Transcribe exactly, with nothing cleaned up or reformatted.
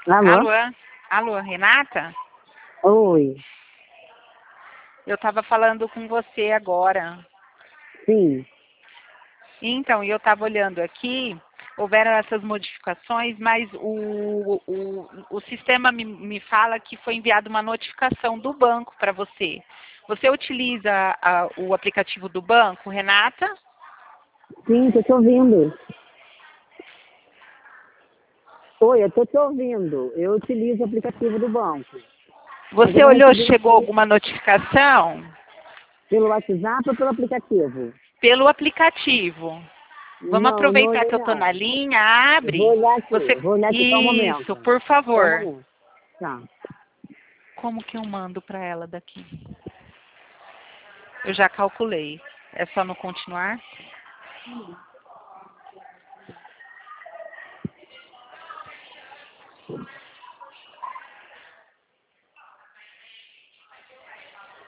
Alô? Alô? Alô, Renata? Oi. Eu estava falando com você agora. Sim. Então, eu estava olhando aqui, houveram essas modificações, mas o, o, o sistema me, me fala que foi enviada uma notificação do banco para você. Você utiliza a, o aplicativo do banco, Renata? Sim, tô te ouvindo. Oi, eu tô te ouvindo. Eu utilizo o aplicativo do banco. Mas eu Você não olhou recebi se chegou notificação alguma notificação? pelo WhatsApp ou pelo aplicativo? Pelo aplicativo. Vamos Não, não aproveitar olhei que eu estou na não. linha, Eu vou abre. olhar aqui, Você... vou olhar aqui só um Isso, momento. por Só um favor. momento. Tá. Como que eu mando para ela daqui? Eu já calculei. É só no continuar?